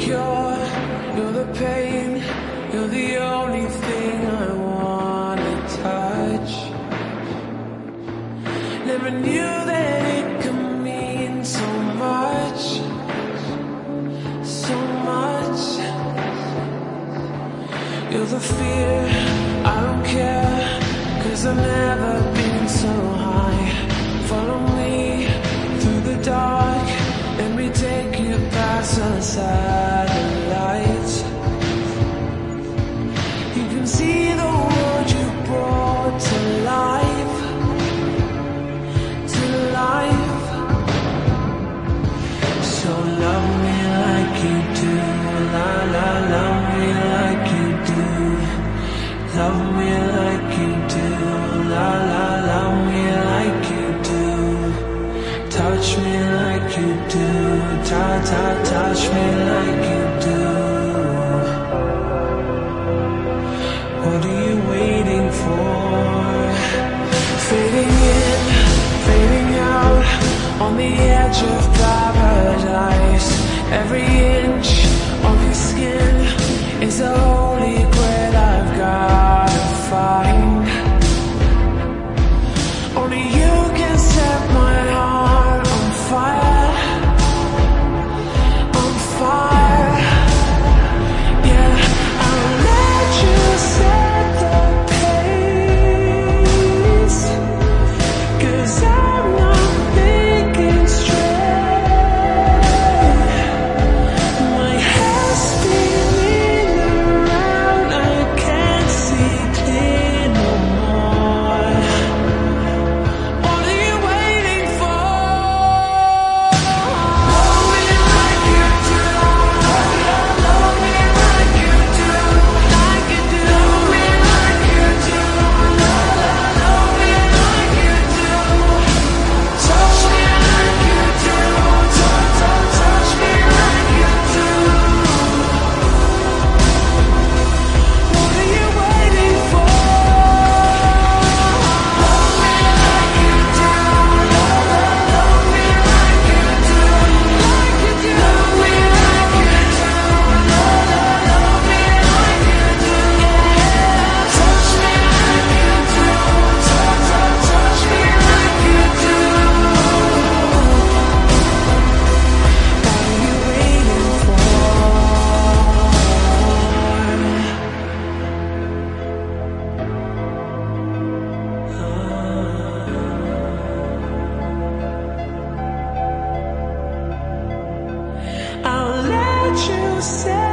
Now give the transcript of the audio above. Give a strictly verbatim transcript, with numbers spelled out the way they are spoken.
cure, you're the pain, you're the only thing I wanna touch. Never knew that it could mean so much, so much. You're the fear, I don't care, 'cause I've never been so high. Follow me through the dark, let me take you past the satellites. You can see the world you brought to life, to life. So love me like you do, la la, love me like you do. Love me like you do, la la, love me like you do. Touch me like you do, ta ta, touch me like you do. What are you waiting for? Fading in, fading out, on the edge of paradise. Every inch of your skin is a holy grail I've gotta find. Only you can set my heart on fire, on fire. Yeah, I'll let you set the pace, 'cause I'm not thinking straight. My head's spinning around, I can't see clear no more. What are you waiting for? Love me like you do, love me like you do, like you do. Love me like you do, love me like you do. Touch me like you do, touch, touch, touch me like you do. What are you waiting for? Love me like you do, love, love me like you do, like you do. Love me like you do, love, love me like you do, yeah. Touch me like you do, touch, touch, touch me like you do. What are you waiting for? I'll let you say